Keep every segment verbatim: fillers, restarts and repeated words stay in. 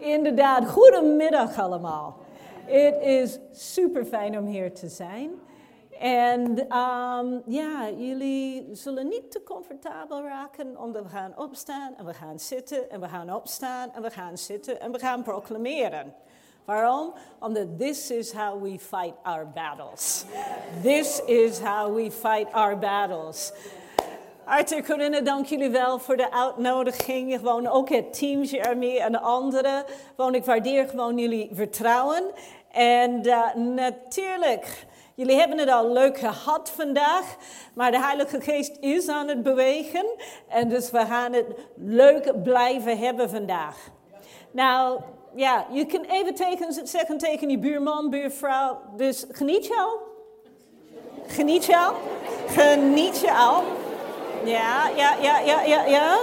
Inderdaad, goedemiddag allemaal. Het is super fijn om hier te zijn. En um, ja, jullie zullen niet te comfortabel raken, omdat we gaan opstaan en we gaan zitten en we gaan opstaan en we gaan zitten en we gaan proclameren. Waarom? Omdat this is how we fight our battles. This is how we fight our battles. Arthur, Corinne, dank jullie wel voor de uitnodiging. Gewoon ook het team, Jeremy en de anderen. Gewoon, ik waardeer gewoon jullie vertrouwen. En uh, natuurlijk, jullie hebben het al leuk gehad vandaag. Maar de Heilige Geest is aan het bewegen. En dus we gaan het leuk blijven hebben vandaag. Nou, ja, je kunt even tegen, zeggen tegen je buurman, buurvrouw. Dus geniet je al? Geniet je al? Geniet je al? Ja, ja, ja, ja, ja, ja.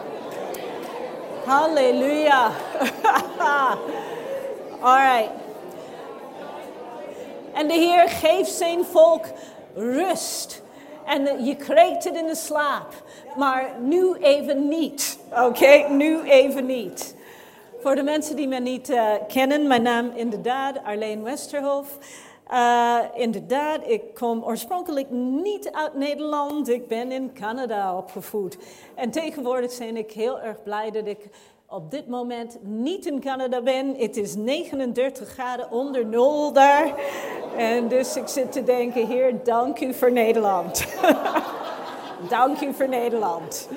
Halleluja. Alright. En de Heer geeft zijn volk rust. En je krijgt het in de slaap. Maar nu even niet. Oké, okay? Nu even niet. Voor de mensen die me niet uh, kennen, mijn naam inderdaad Arlene Westerhof. Uh, inderdaad, ik kom oorspronkelijk niet uit Nederland. Ik ben in Canada opgevoed. En tegenwoordig ben ik heel erg blij dat ik op dit moment niet in Canada ben. Het is negenendertig graden onder nul daar. En dus ik zit te denken, Heer, dank u voor Nederland. Dank u voor Nederland.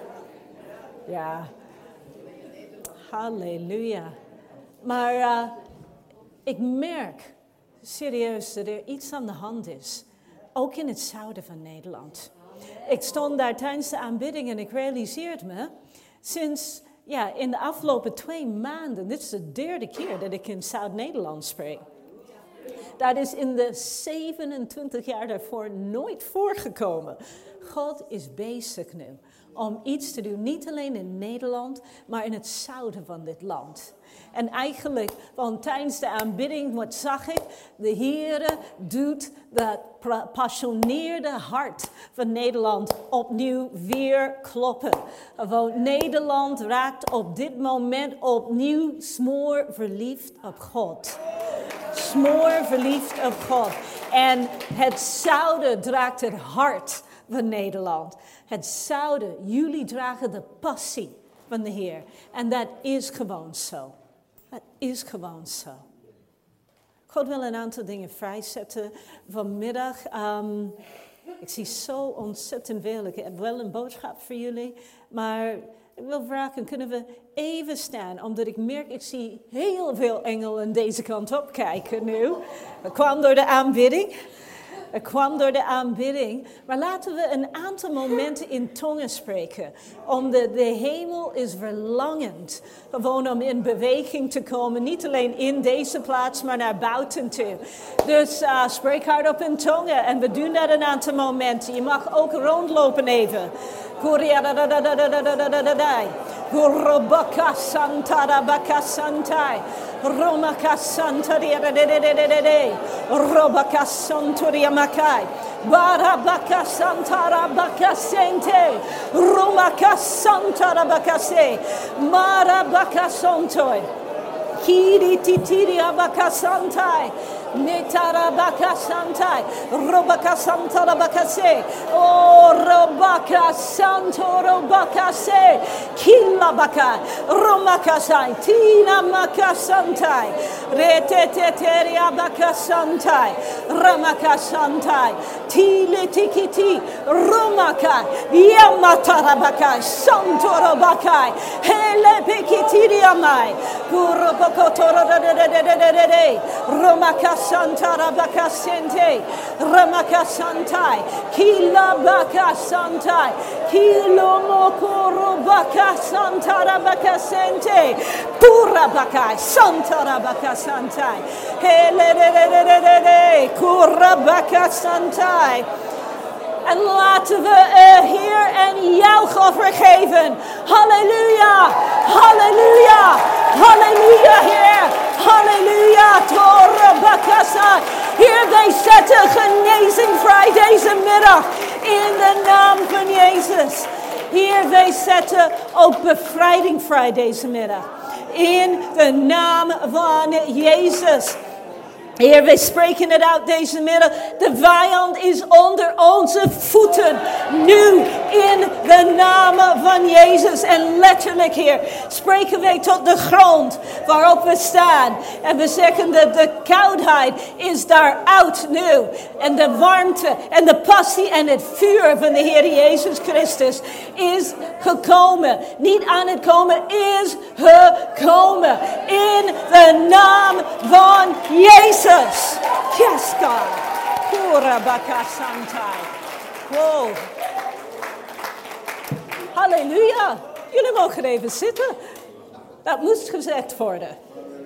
Ja. Halleluja. Maar uh, ik merk serieus dat er iets aan de hand is. Ook in het zuiden van Nederland. Ik stond daar tijdens de aanbidding en ik realiseerde me, sinds ja, in de afgelopen twee maanden, dit is de derde keer dat ik in Zuid-Nederland spreek. Dat is in de zevenentwintig jaar daarvoor nooit voorgekomen. God is bezig nu om iets te doen, niet alleen in Nederland, maar in het zuiden van dit land. En eigenlijk, want tijdens de aanbidding, wat zag ik? De Heere doet dat gepassioneerde hart van Nederland opnieuw weer kloppen. Want Nederland raakt op dit moment opnieuw smoor verliefd op God. Smoor verliefd op God. En het zuiden draagt het hart van Nederland. Het zuiden, jullie dragen de passie van de Heer. En dat is gewoon zo. Dat is gewoon zo. God wil een aantal dingen vrijzetten vanmiddag. Um, ik zie zo ontzettend veel. Ik heb wel een boodschap voor jullie. Maar ik wil vragen, kunnen we even staan? Omdat ik merk, ik zie heel veel engelen deze kant op kijken nu. Dat kwam door de aanbidding. Het kwam door de aanbidding. Maar laten we een aantal momenten in tongen spreken. Omdat de hemel is verlangend. Gewoon om in beweging te komen. Niet alleen in deze plaats, maar naar buiten toe. Dus uh, spreek hardop in tongen. En we doen dat een aantal momenten. Je mag ook rondlopen even. Gorobaka Santa Baka Santai. Romaka Santaria de de de de de de. Robaka Santoria Makai. Barabaka Santara Baka Sente. Romaka Santara Baka Se. Marabaka Santoi. Kiri titiri abaka Santai. Metara baka santai, robaka santara baka se, oh robaka santoro baka se, killa baka, romaka sai, tina maka santai, reteteteria baka santai, ramaka santai, tili tikiti, romaka, yamatara baka, santoro baka, hele pikitiri amai, kuroboko toro de de de de de de, romaka Santa Baka Sente, Ramaka Santai, Kila Baka Santai, Kilo Mokoro Baka Santa Baka Sente, Pura Baka Santa Baka Santai, Hele de de de de de de, Kura Baka Santai. En laten we uh, Heer en jouwoffer geven. Halleluja, halleluja, halleluja Heer. Halleluja, Torah Bakasa. Heer, wij zetten genezing vrij deze middag. In de naam van Jezus. Heer, wij zetten ook bevrijding vrij deze middag. in de naam van Jezus. Heer, wij spreken het uit deze middag. De vijand is onder onze voeten. Nu in de naam van Jezus. En letterlijk, Heer, spreken wij tot de grond waarop we staan. En we zeggen dat de koudheid is daaruit nu. En de warmte en de passie en het vuur van de Heer Jezus Christus is gekomen. Niet aan het komen, is gekomen. In de naam van Jezus. Yes, God. Kura baka santai. Wow. Halleluja. Jullie mogen even zitten. Dat moest gezegd worden.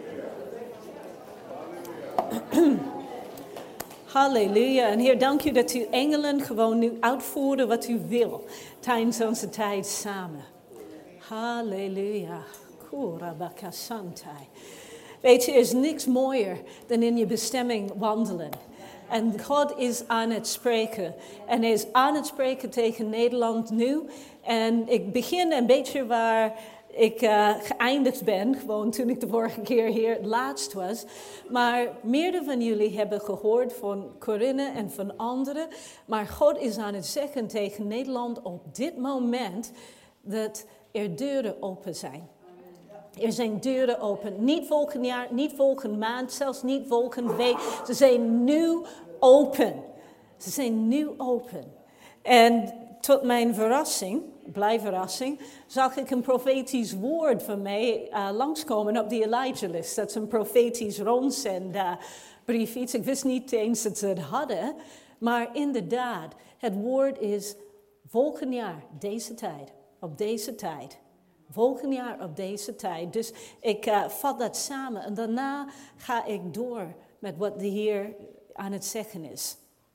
Halleluja. En Heer, dank u dat u engelen gewoon nu uitvoeren wat u wil. Tijdens onze tijd samen. Halleluja. Kura baka santai. Weet je, er is niks mooier dan in je bestemming wandelen. En God is aan het spreken. En hij is aan het spreken tegen Nederland nu. En ik begin een beetje waar ik uh, geëindigd ben. Gewoon toen ik de vorige keer hier het laatst was. Maar meerdere van jullie hebben gehoord van Corinne en van anderen. Maar God is aan het zeggen tegen Nederland op dit moment dat er deuren open zijn. Er zijn deuren open. Niet volgend jaar, niet volgende maand, zelfs niet volgende week. Ze zijn nu open. Ze zijn nu open. En tot mijn verrassing, blij verrassing, zag ik een profetisch woord van mij uh, langskomen op die Elijah list. Dat is een profetisch rondzendbrief. Uh, ik wist niet eens dat ze het hadden. Maar inderdaad, het woord is volgend jaar, deze tijd, op deze tijd. Volgend jaar op deze tijd. Dus ik uh, vat dat samen. En daarna ga ik door met wat de Heer aan het zeggen is.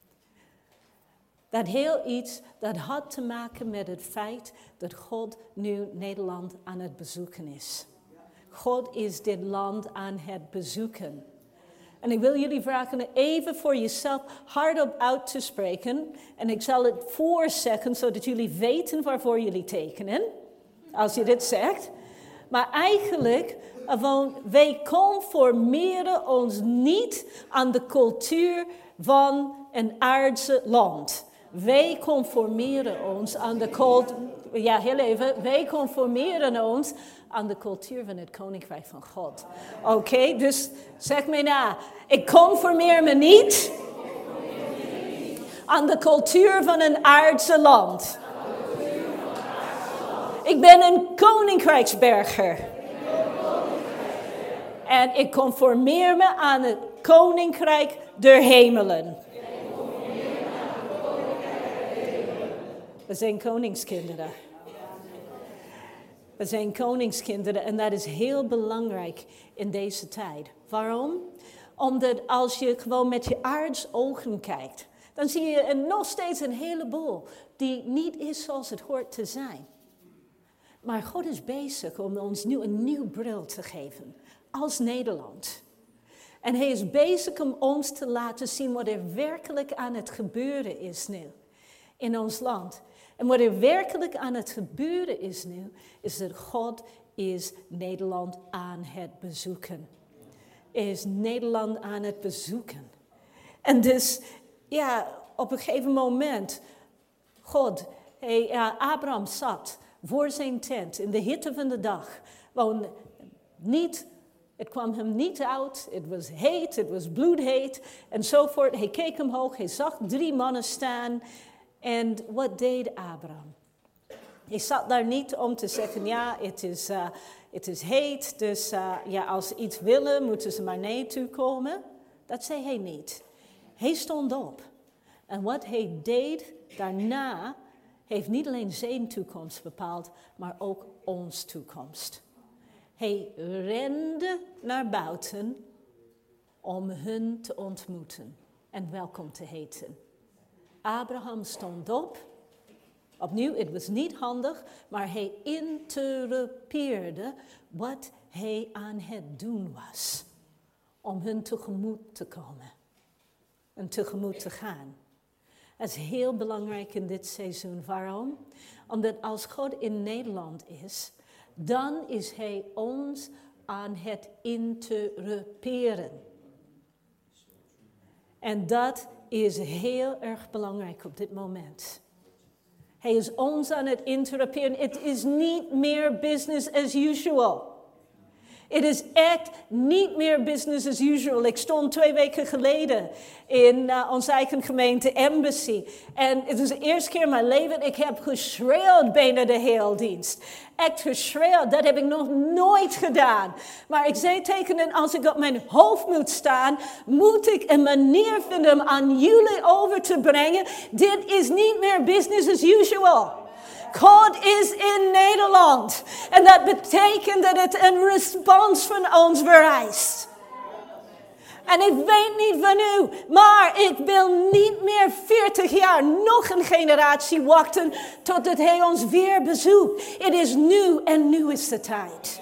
Dat heel iets dat had te maken met het feit dat God nu Nederland aan het bezoeken is. God is dit land aan het bezoeken. En ik wil jullie vragen even voor jezelf hardop uit te spreken. En ik zal het voorzeggen zodat jullie weten waarvoor jullie tekenen. Als je dit zegt. Maar eigenlijk, wij conformeren ons niet aan de cultuur van een aardse land. Wij conformeren ons aan de cultuur, ja heel even, wij conformeren ons aan de cultuur van het Koninkrijk van God. Oké, okay, dus zeg mij na, ik conformeer me niet aan de cultuur van een aardse land. Ik ben een koninkrijksberger. En ik conformeer me aan het koninkrijk der hemelen. We zijn koningskinderen. We zijn koningskinderen en dat is heel belangrijk in deze tijd. Waarom? Omdat als je gewoon met je aards ogen kijkt, dan zie je er nog steeds een heleboel die niet is zoals het hoort te zijn. Maar God is bezig om ons nu een nieuw bril te geven, als Nederland. En hij is bezig om ons te laten zien wat er werkelijk aan het gebeuren is nu in ons land. En wat er werkelijk aan het gebeuren is nu, is dat God is Nederland aan het bezoeken. Hij is Nederland aan het bezoeken. En dus, ja, op een gegeven moment, God, hij, uh, Abraham zat voor zijn tent in de hitte van de dag. Gewoon niet, het kwam hem niet uit, het was heet, het was bloedheet enzovoort. Hij keek omhoog, hij zag drie mannen staan. En wat deed Abraham? Hij zat daar niet om te zeggen, ja, het is, uh, het is heet, dus uh, ja, als ze iets willen, moeten ze maar naar toe komen. Dat zei hij niet. Hij stond op. En wat hij deed daarna, heeft niet alleen zijn toekomst bepaald, maar ook ons toekomst. Hij rende naar buiten om hun te ontmoeten en welkom te heten. Abraham stond op. Opnieuw, het was niet handig, maar hij interrupeerde wat hij aan het doen was. Om hun tegemoet te komen. En tegemoet te gaan. Dat is heel belangrijk in dit seizoen. Waarom? Omdat als God in Nederland is, dan is hij ons aan het interruperen. En dat is heel erg belangrijk op dit moment. Hij is ons aan het interruperen. Het is niet meer business as usual. Het is echt niet meer business as usual. Ik stond twee weken geleden in uh, onze eigen gemeente Embassy. En het is de eerste keer in mijn leven dat ik heb geschreeuwd bijna de hele dienst. Echt geschreeuwd, dat heb ik nog nooit gedaan. Maar ik zei tegen hen, als ik op mijn hoofd moet staan, moet ik een manier vinden om aan jullie over te brengen. Dit is niet meer business as usual. God is in Nederland. En dat betekent dat het een respons van ons vereist. En ik weet niet van u, maar ik wil niet meer veertig jaar nog een generatie wachten totdat hij ons weer bezoekt. Het is nu en nu is de tijd.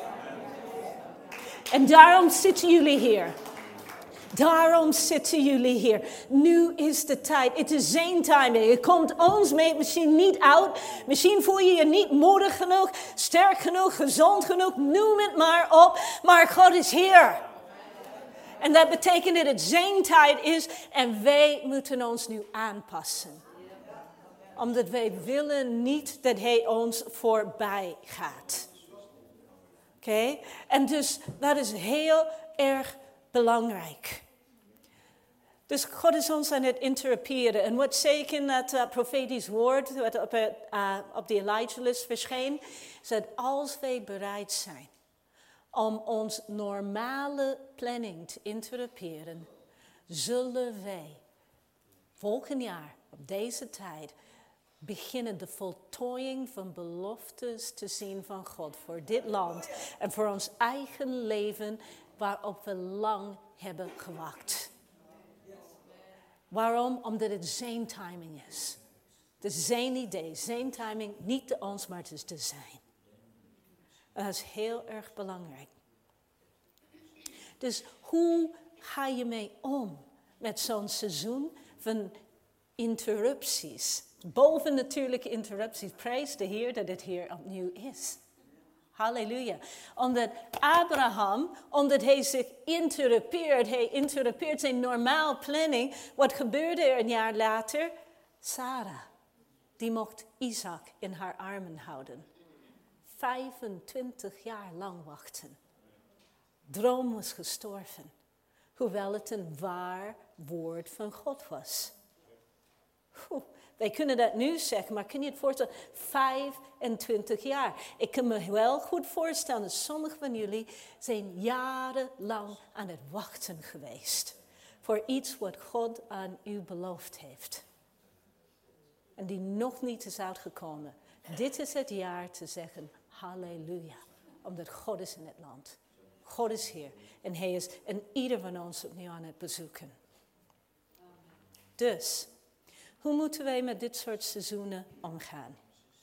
En daarom zitten jullie hier. Daarom zitten jullie hier. Nu is de tijd. Het is zijn timing. Het komt ons mee, misschien niet oud. Misschien voel je je niet moedig genoeg, sterk genoeg, gezond genoeg. Noem het maar op. Maar God is hier. En dat betekent dat het zijn tijd is. En wij moeten ons nu aanpassen. Omdat wij willen niet dat hij ons voorbij gaat. Oké? Okay? En dus dat is heel erg belangrijk. Dus God is ons aan het interruperen. En wat zei ik in dat uh, profetisch woord, wat op, uh, op de Elijah-list verscheen, is dat als wij bereid zijn om ons normale planning te interruperen, zullen wij volgend jaar op deze tijd beginnen de voltooiing van beloftes te zien van God voor dit land en voor ons eigen leven waarop we lang hebben gewacht. Waarom? Omdat het zijn timing is. Het is zijn idee, zijn timing, niet de ons, maar het is de zijn. En dat is heel erg belangrijk. Dus hoe ga je mee om met zo'n seizoen van interrupties? Bovennatuurlijke interrupties. Prijs de Heer dat het hier opnieuw is. Halleluja. Omdat Abraham, omdat hij zich interrupeert, hij interrupeert zijn normaal planning. Wat gebeurde er een jaar later? Sarah, die mocht Isaac in haar armen houden. vijfentwintig jaar lang wachten. Droom was gestorven. Hoewel het een waar woord van God was. Oeh. Wij kunnen dat nu zeggen, maar kun je het voorstellen? vijfentwintig jaar. Ik kan me wel goed voorstellen dat sommigen van jullie zijn jarenlang aan het wachten geweest. Voor iets wat God aan u beloofd heeft. En die nog niet is uitgekomen. Dit is het jaar te zeggen, halleluja. Omdat God is in het land. God is hier. En hij is en ieder van ons opnieuw aan het bezoeken. Dus, hoe moeten wij met dit soort seizoenen omgaan?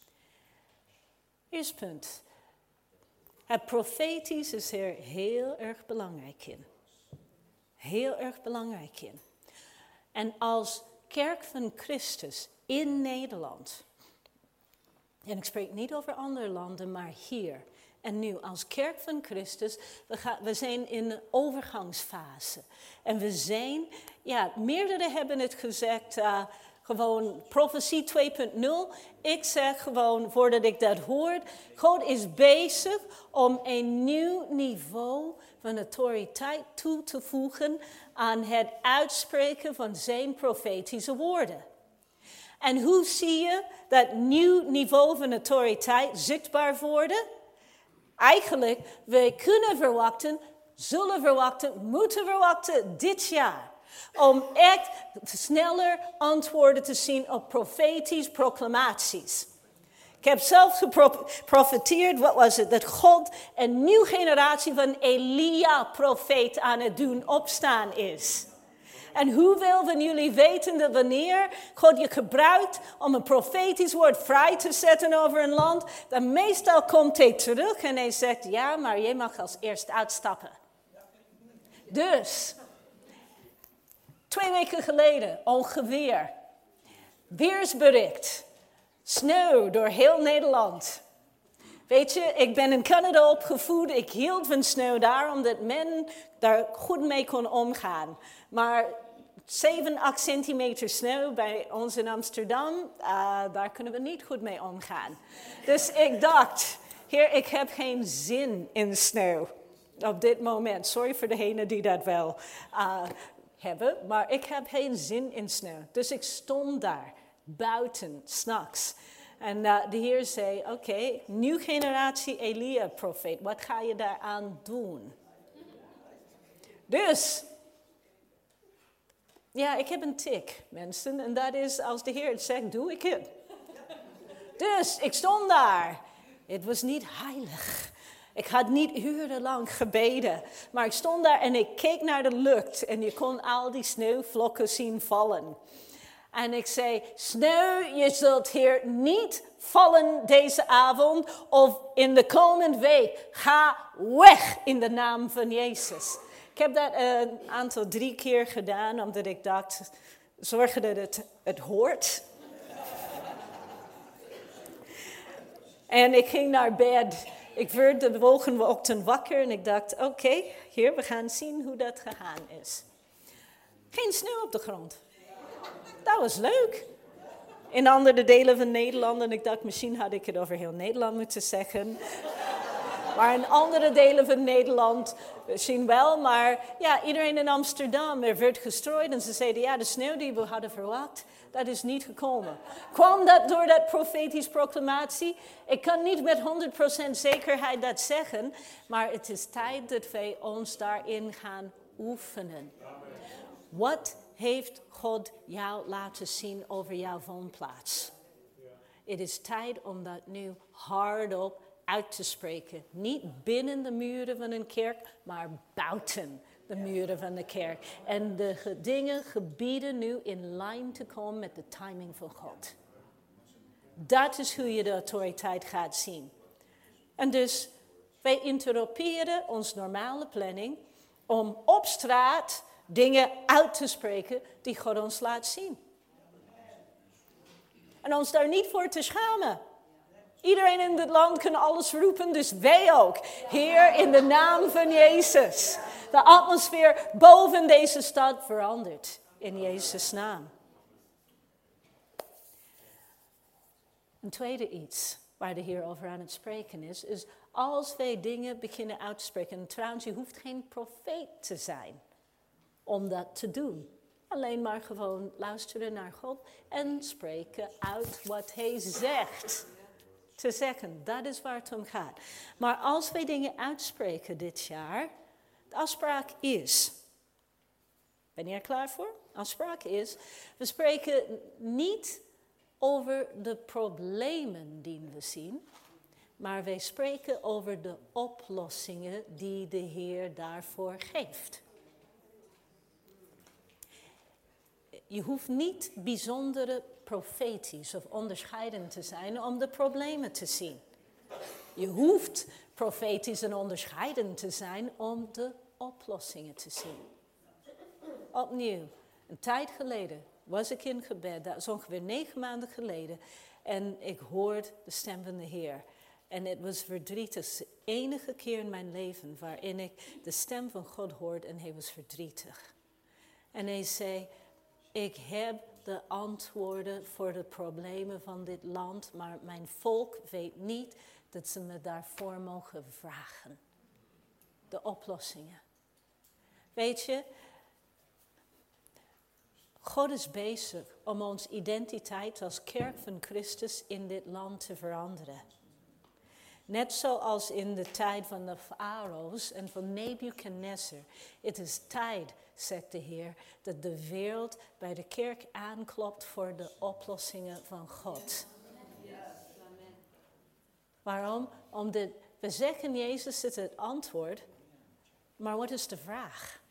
Eerst punt. Het profetisch is er heel erg belangrijk in. Heel erg belangrijk in. En als kerk van Christus in Nederland, en ik spreek niet over andere landen, maar hier en nu als kerk van Christus, we, gaan, we zijn in een overgangsfase. En we zijn, ja, meerdere hebben het gezegd, uh, gewoon profetie twee punt nul. Ik zeg gewoon, voordat ik dat hoor, God is bezig om een nieuw niveau van autoriteit toe te voegen aan het uitspreken van zijn profetische woorden. En hoe zie je dat nieuw niveau van autoriteit zichtbaar worden? Eigenlijk, wij kunnen verwachten, zullen verwachten, moeten verwachten dit jaar. Om echt sneller antwoorden te zien op profetisch proclamaties. Ik heb zelf geprofeteerd, wat was het? Dat God een nieuwe generatie van Elia-profeet aan het doen opstaan is. En hoeveel van jullie weten dat wanneer God je gebruikt om een profetisch woord vrij te zetten over een land, dan meestal komt hij terug en hij zegt, ja, maar jij mag als eerst uitstappen. Dus, twee weken geleden ongeveer, weersbericht, sneeuw door heel Nederland. Weet je, ik ben in Canada opgevoed. Ik hield van sneeuw daar, omdat men daar goed mee kon omgaan. Maar zeven, acht centimeter sneeuw bij ons in Amsterdam, uh, daar kunnen we niet goed mee omgaan. Dus ik dacht, Heer, ik heb geen zin in sneeuw op dit moment. Sorry voor degenen die dat wel uh, hebben, maar ik heb geen zin in sneeuw. Dus ik stond daar, buiten, 's nachts. En uh, de Heer zei, oké, okay, nieuwe generatie Elia-profeet, wat ga je daaraan doen? Dus, ja, ik heb een tik, mensen. En dat is, als de Heer het zegt, doe ik het. Dus, ik stond daar. Het was niet heilig. Ik had niet urenlang gebeden. Maar ik stond daar en ik keek naar de lucht. En je kon al die sneeuwvlokken zien vallen. En ik zei, sneeuw, je zult hier niet vallen deze avond of in de komende week. Ga weg in de naam van Jezus. Ik heb dat een aantal drie keer gedaan, omdat ik dacht, zorgen dat het, het hoort. En ik ging naar bed. Ik werd de volgende ochtend wakker en ik dacht, oké, okay, hier, we gaan zien hoe dat gegaan is. Geen sneeuw op de grond. Dat was leuk. In andere delen van Nederland, en ik dacht, misschien had ik het over heel Nederland moeten zeggen. Maar in andere delen van Nederland misschien wel. Maar ja, iedereen in Amsterdam, er werd gestrooid. En ze zeiden, ja, de sneeuw die we hadden verwacht, dat is niet gekomen. Kwam dat door dat profetisch proclamatie? Ik kan niet met honderd procent zekerheid dat zeggen. Maar het is tijd dat wij ons daarin gaan oefenen. Wat heeft God jou laten zien over jouw woonplaats? Het is tijd om dat nu hardop uit te spreken. Niet binnen de muren van een kerk, maar buiten de muren van de kerk. En de ge- dingen gebieden nu in lijn te komen met de timing van God. Dat is hoe je de autoriteit gaat zien. En dus, wij interromperen onze normale planning om op straat dingen uit te spreken die God ons laat zien. En ons daar niet voor te schamen. Iedereen in dit land kan alles roepen, dus wij ook. Heer, in de naam van Jezus. De atmosfeer boven deze stad verandert. In Jezus' naam. Een tweede iets waar de Heer over aan het spreken is, is als wij dingen beginnen uit te spreken. En trouwens, je hoeft geen profeet te zijn om dat te doen. Alleen maar gewoon luisteren naar God en spreken uit wat Hij zegt. Te zeggen, dat is waar het om gaat. Maar als wij dingen uitspreken dit jaar, de afspraak is, ben je er klaar voor? De afspraak is, we spreken niet over de problemen die we zien, maar wij spreken over de oplossingen die de Heer daarvoor geeft. Je hoeft niet bijzondere profetisch of onderscheidend te zijn om de problemen te zien. Je hoeft profetisch en onderscheidend te zijn om de oplossingen te zien. Opnieuw, een tijd geleden was ik in gebed, dat is ongeveer negen maanden geleden, en ik hoorde de stem van de Heer. En het was verdrietig, de enige keer in mijn leven waarin ik de stem van God hoorde en hij was verdrietig. En hij zei, ik heb de antwoorden voor de problemen van dit land, maar mijn volk weet niet dat ze me daarvoor mogen vragen. De oplossingen. Weet je, God is bezig om onze identiteit als kerk van Christus in dit land te veranderen. Net zoals in de tijd van de farao's en van Nebuchadnezzar. Het is tijd, zegt de Heer, dat de wereld bij de kerk aanklopt voor de oplossingen van God. Waarom? Omdat we zeggen Jezus is het antwoord, maar wat is de vraag?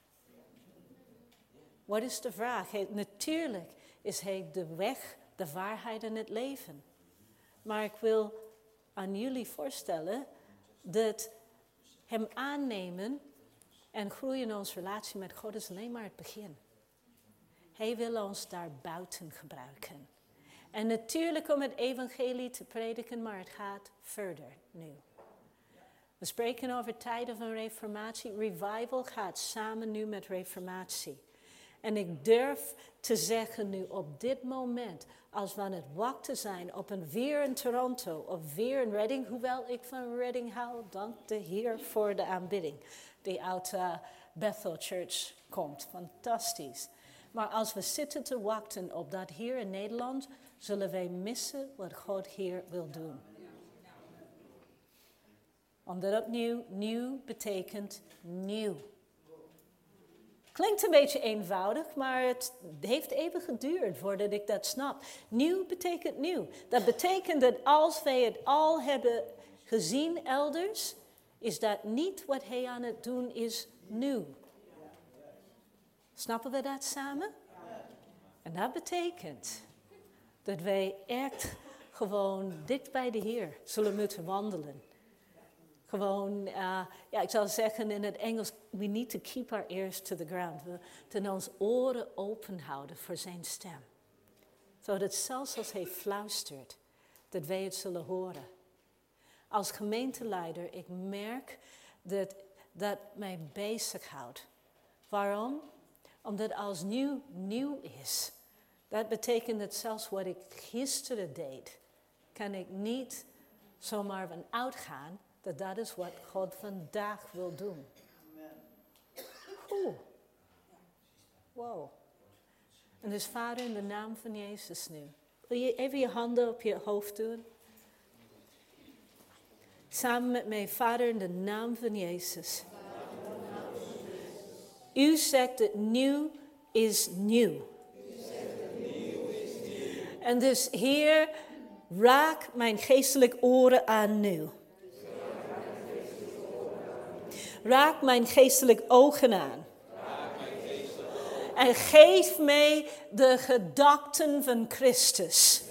Wat is de vraag? Hij, natuurlijk is hij de weg, de waarheid en het leven. Maar ik wil aan jullie voorstellen dat hem aannemen en groeien in onze relatie met God is alleen maar het begin. Hij wil ons daar buiten gebruiken. En natuurlijk om het evangelie te prediken, maar het gaat verder nu. We spreken over tijden van reformatie. Revival gaat samen nu met reformatie. En ik durf te zeggen nu op dit moment, als we aan het wachten zijn op een weer in Toronto of weer in Reading, hoewel ik van Reading hou, dank de Heer voor de aanbidding die uit uh, Bethel Church komt. Fantastisch. Maar als we zitten te wachten op dat hier in Nederland, zullen wij missen wat God hier wil doen. Omdat opnieuw, nieuw betekent nieuw. Klinkt een beetje eenvoudig, maar het heeft even geduurd voordat ik dat snap. Nieuw betekent nieuw. Dat betekent dat als wij het al hebben gezien elders, is dat niet wat hij aan het doen is nieuw. Snappen we dat samen? En dat betekent dat wij echt gewoon dicht bij de Heer zullen moeten wandelen. Gewoon, uh, ja, ik zou zeggen in het Engels, we need to keep our ears to the ground. We moeten onze oren open houden voor zijn stem. Zodat zelfs als hij fluistert, dat wij het zullen horen. Als gemeenteleider, ik merk dat dat mij bezighoudt. Waarom? Omdat als nieuw nieuw is, dat betekent dat zelfs wat ik gisteren deed, kan ik niet zomaar van uitgaan dat dat is wat God vandaag wil doen. Oeh. Wow. En dus Vader, in de naam van Jezus nu. Wil je even je handen op je hoofd doen? Samen met mij, Vader, in de naam van Jezus. U zegt dat nieuw is nieuw. En dus, Heer, raak mijn geestelijke oren aan nu. Raak mijn geestelijke ogen aan. En geef mij de gedachten van Christus.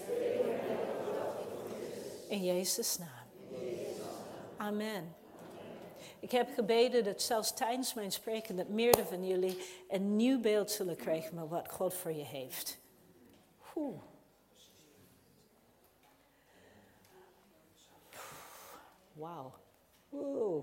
In Jezus' naam. Amen. Ik heb gebeden dat zelfs tijdens mijn spreken dat meerdere van jullie een nieuw beeld zullen krijgen van wat God voor je heeft. Oeh. Wauw. Oeh.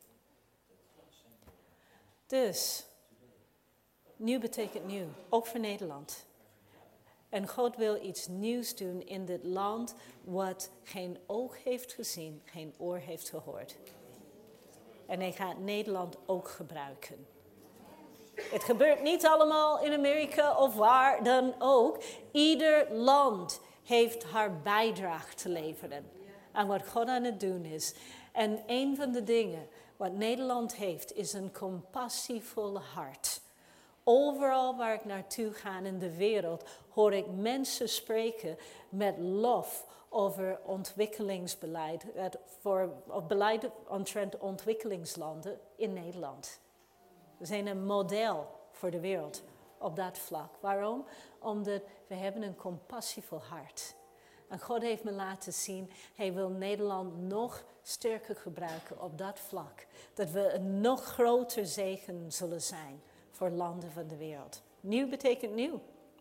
Dus, nieuw betekent nieuw, ook voor Nederland. En God wil iets nieuws doen in dit land wat geen oog heeft gezien, geen oor heeft gehoord. En hij gaat Nederland ook gebruiken. Het gebeurt niet allemaal in Amerika of waar dan ook. Ieder land heeft haar bijdrage te leveren aan wat God aan het doen is. En een van de dingen wat Nederland heeft is een compassievolle hart. Overal waar ik naartoe ga in de wereld hoor ik mensen spreken met lof over ontwikkelingsbeleid, voor, of beleid omtrent ontwikkelingslanden in Nederland. We zijn een model voor de wereld op dat vlak. Waarom? Omdat we hebben een compassievol hart. En God heeft me laten zien, hij wil Nederland nog sterker gebruiken op dat vlak. Dat we een nog groter zegen zullen zijn voor landen van de wereld. Nieuw betekent nieuw.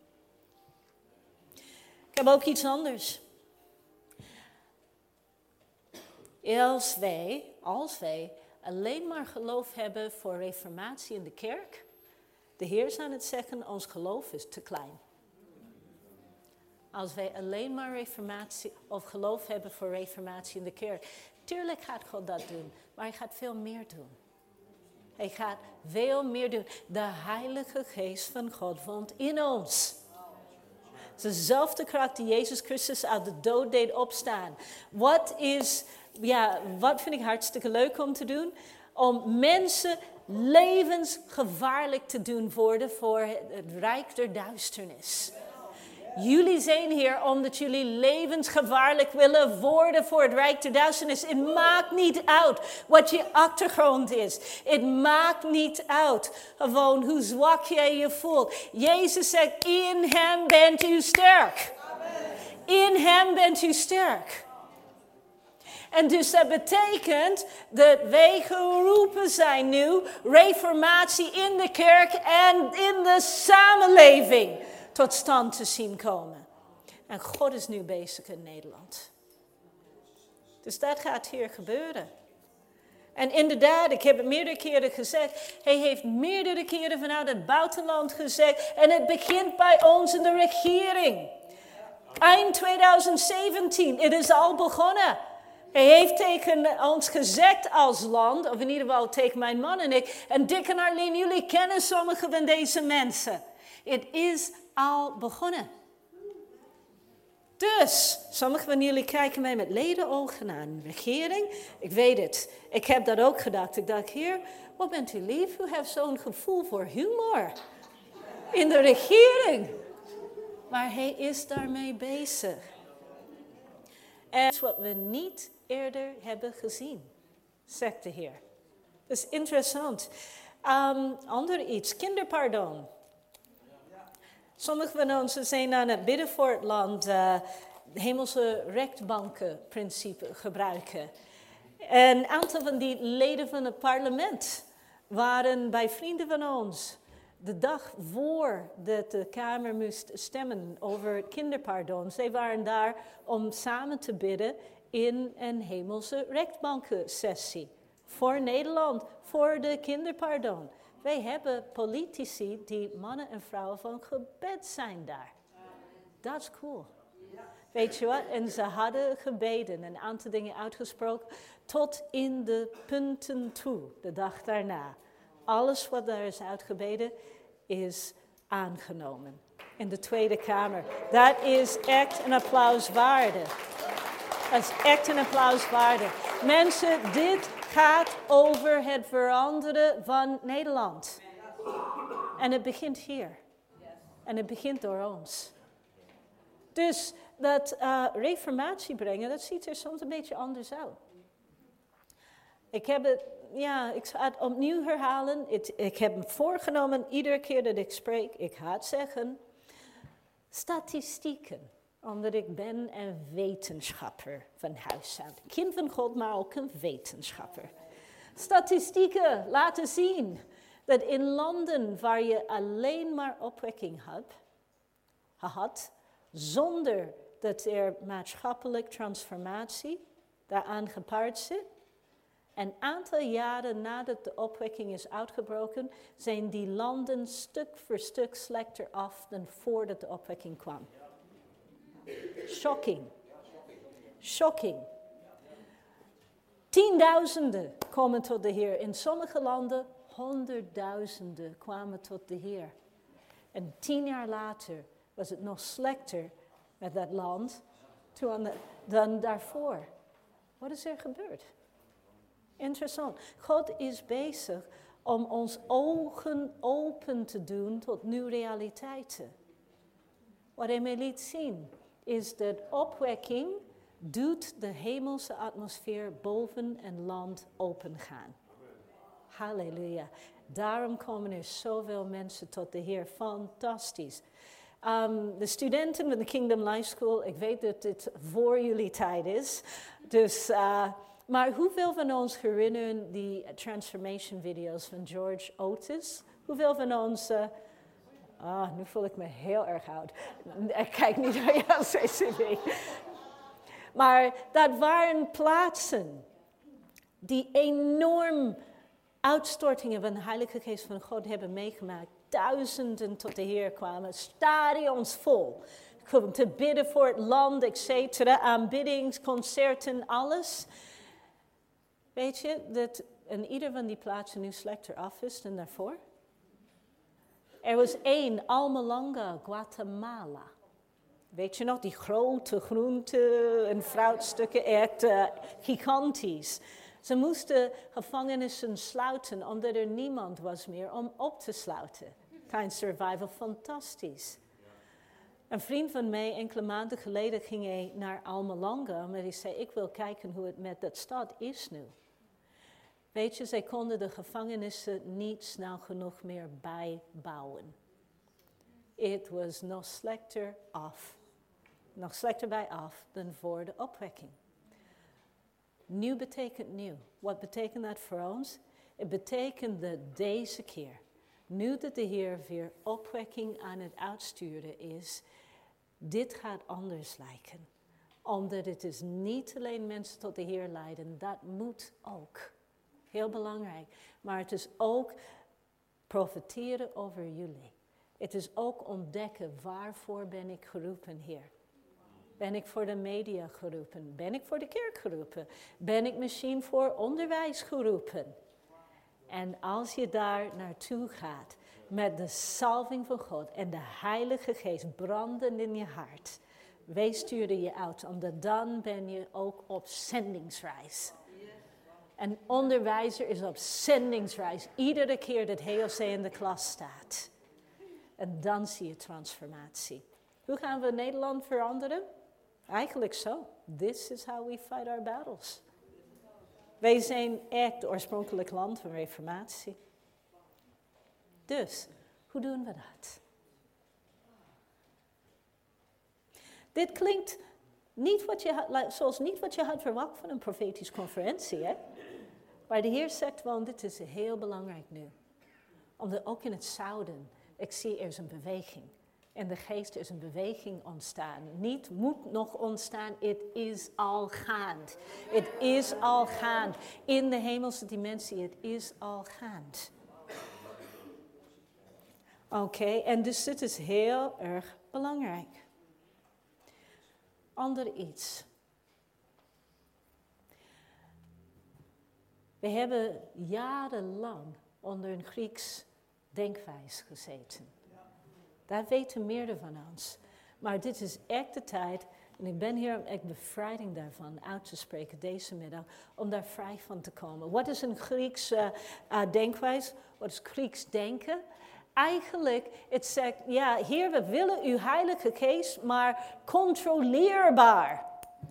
Ik heb ook iets anders. Als wij, als wij alleen maar geloof hebben voor reformatie in de kerk, de Heer is aan het zeggen, ons geloof is te klein. Als wij alleen maar reformatie of geloof hebben voor reformatie in de kerk. Tuurlijk gaat God dat doen, maar hij gaat veel meer doen. Hij gaat veel meer doen. De Heilige Geest van God woont in ons. Dezelfde kracht die Jezus Christus uit de dood deed opstaan. Wat is, ja, wat vind ik hartstikke leuk om te doen? Om mensen levensgevaarlijk te doen worden voor het rijk der duisternis. Jullie zijn hier omdat jullie levensgevaarlijk willen worden voor het rijk der duisternis. Het maakt niet uit wat je achtergrond is. Het maakt niet uit gewoon hoe zwak jij je voelt. Jezus zegt, in hem bent u sterk. In hem bent u sterk. En dus dat betekent dat wij geroepen zijn nu, reformatie in de kerk en in de samenleving tot stand te zien komen. En God is nu bezig in Nederland. Dus dat gaat hier gebeuren. En inderdaad, ik heb het meerdere keren gezegd. Hij heeft meerdere keren vanuit het buitenland gezegd. En het begint bij ons in de regering. Eind twintig zeventien, het is al begonnen. Hij heeft tegen ons gezegd als land, of in ieder geval tegen mijn man en ik. En Dick en Arlene, jullie kennen sommige van deze mensen. Het is al begonnen. Dus, sommigen van jullie kijken mij met ledenogen aan. Regering, ik weet het. Ik heb dat ook gedacht. Ik dacht, Heer, wat bent u lief? U heeft zo'n gevoel voor humor. In de regering. Maar hij is daarmee bezig. En dat is wat we niet eerder hebben gezien, zegt de Heer. Dat is interessant. Um, ander iets, kinderpardon. Sommigen van ons zijn aan het bidden voor het land, uh, hemelse rechtbankenprincipe gebruiken. En een aantal van die leden van het parlement waren bij vrienden van ons. De dag voordat de Kamer moest stemmen over het kinderpardon. Zij waren daar om samen te bidden in een hemelse rechtbankensessie. Voor Nederland, voor de kinderpardon. Wij hebben politici die mannen en vrouwen van gebed zijn daar. Dat is cool. Weet je wat? En ze hadden gebeden, een aantal dingen uitgesproken, tot in de punten toe, de dag daarna. Alles wat daar is uitgebeden, is aangenomen in de Tweede Kamer. Dat is echt een applaus waardig. Dat is echt een applaus waardig. Mensen, dit gaat over het veranderen van Nederland. En het begint hier. En het begint door ons. Dus dat uh, reformatie brengen, dat ziet er soms een beetje anders uit. Ik heb het, ja, ik ga het opnieuw herhalen. Het, ik heb me voorgenomen, iedere keer dat ik spreek, ik ga het zeggen. Statistieken, omdat ik ben een wetenschapper van huis uit. Kind van God, maar ook een wetenschapper. Statistieken laten zien dat in landen waar je alleen maar opwekking had, had zonder dat er maatschappelijk transformatie daaraan gepaard zit, een aantal jaren nadat de opwekking is uitgebroken, zijn die landen stuk voor stuk slechter af dan voordat de opwekking kwam. Shocking. Shocking. Tienduizenden komen tot de Heer. In sommige landen honderdduizenden kwamen tot de Heer. En tien jaar later was het nog slechter met dat land dan daarvoor. Wat is er gebeurd? Interessant. God is bezig om ons ogen open te doen tot nieuwe realiteiten. Wat hij mij liet zien is dat opwekking doet de hemelse atmosfeer boven een land opengaan. Halleluja. Daarom komen er zoveel mensen tot de Heer. Fantastisch. Um, de studenten van de Kingdom Life School, ik weet dat dit voor jullie tijd is. Dus, uh, maar hoeveel van ons herinneren die transformation video's van George Otis? Hoeveel van ons... Uh, ah, nu voel ik me heel erg oud. Ik kijk niet naar jou, C C B. Maar dat waren plaatsen die enorm uitstortingen van de Heilige Geest van God hebben meegemaakt. Duizenden tot de Heer kwamen, stadions vol. Om te bidden voor het land, et cetera. Aanbiddingsconcerten, alles. Weet je dat in ieder van die plaatsen nu slechter af is dan daarvoor? Er was één, Almalanga, Guatemala. Weet je nog, die grote groente- en fruitstukken, echt uh, gigantisch. Ze moesten gevangenissen sluiten, omdat er niemand was meer om op te sluiten. Tijdens survival, fantastisch. Een vriend van mij, enkele maanden geleden, ging hij naar Almalanga, maar hij zei, ik wil kijken hoe het met dat stad is nu. Weet je, zij konden de gevangenissen niet snel genoeg meer bijbouwen. Het was nog slechter af. Nog slechter bij af dan voor de opwekking. Nieuw betekent nieuw. Wat betekent dat voor ons? Het betekent dat deze keer, nu dat de Heer weer opwekking aan het uitsturen is, dit gaat anders lijken. Omdat het is niet alleen mensen tot de Heer leiden, dat moet ook. Heel belangrijk. Maar het is ook profiteren over jullie. Het is ook ontdekken, waarvoor ben ik geroepen, Heer? Ben ik voor de media geroepen? Ben ik voor de kerk geroepen? Ben ik misschien voor onderwijs geroepen? En als je daar naartoe gaat, met de salving van God en de Heilige Geest brandend in je hart, wees stuurde je uit, omdat dan ben je ook op zendingsreis. Een onderwijzer is op zendingsreis, iedere keer dat H O C in de klas staat. En dan zie je transformatie. Hoe gaan we Nederland veranderen? Eigenlijk zo. This is how we fight our battles. Wij zijn echt oorspronkelijk land van reformatie. Dus, hoe doen we dat? Dit klinkt niet wat je had, zoals niet wat je had verwacht van een profetische conferentie, hè? Maar de Heer zegt gewoon, dit is heel belangrijk nu. Omdat ook in het zouden, ik zie er is een beweging. In de geest is een beweging ontstaan. Niet moet nog ontstaan, het is al gaand. Het is al gaand. In de hemelse dimensie, het is al gaand. Oké, okay, en dus dit is heel erg belangrijk. Ander iets. We hebben jarenlang onder een Grieks denkwijs gezeten. Daar weten meerdere van ons. Maar dit is echt de tijd, en ik ben hier om echt bevrijding daarvan uit te spreken deze middag, om daar vrij van te komen. Wat is een Grieks uh, uh, denkwijs? Wat is Grieks denken? Eigenlijk, het zegt, ja, Heer, we willen uw Heilige Geest, maar controleerbaar.